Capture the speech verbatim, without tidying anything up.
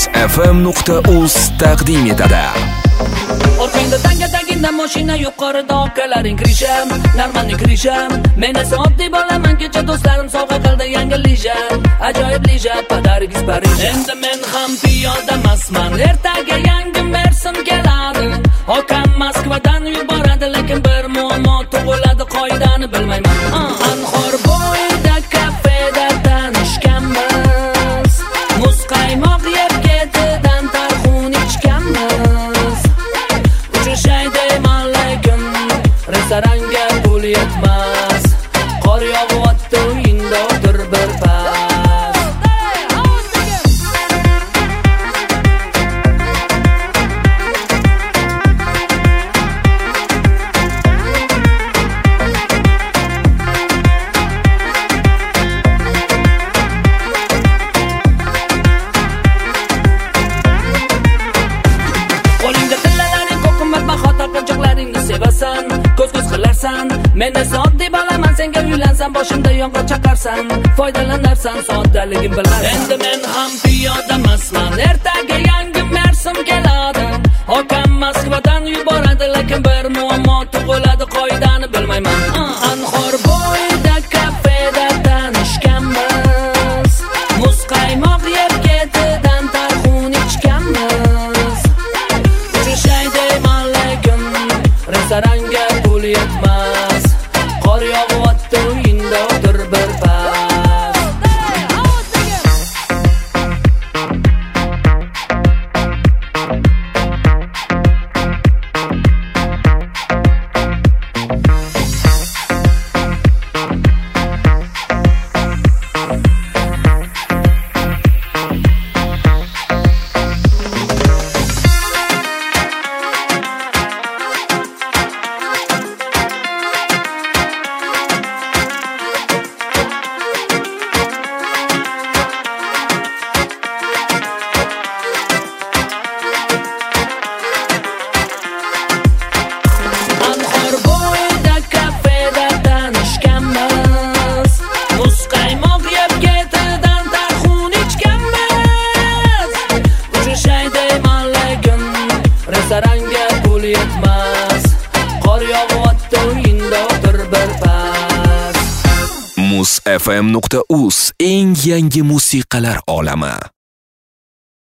musfm nuqta uz taqdim etadi. Orqangda tanga-tagingda mashina, yuqorida okalaring kirisham, narmanning kirisham. Men esa oddiy bolaman, kecha do'stlarim sovg'a qildi yangi lija. Ajoyib lija, padargiz Parij. Endi men ham piyoda emasman, ertaga yangi Mersin keladi. Okam Moskvadan yuboradi, lekin bir muammo tug'iladi, qoidani bilmayman. Anhor bo'yida kafeda tanishganmiz, muz qaymoq yeb ketidan tarxun ichganmiz. Uchrashay deyman lekin restoranga pul yetmas. Qor yog'yapti uyingda o'tir bir pas. Ko'z-ko'z qilarsan, men esa oddiy bolaman, senga uylansam boshimda yong'oq chaqarsan, foydalanarsan soddaligim bilan. Endi men ham piyoda emasman, ertaga yangi Mersin keladi. Okam Moskvadan yuboradi, lekin bir muammo tug'iladi, qoidani bilmayman. Anhor bo'yida kafeda tanishganmiz, muz qaymoq yeb ketidan tarxun ichganmiz. Uchrashay deyman lekin restoranga pul yetmas. Qor yog'yapti uyingda o'tir bir pas. Restoranga pul yetmas. Qor yog'yapti uyingda o'tir bir pas. musfm nuqta uz eng yangi musiqalar olami.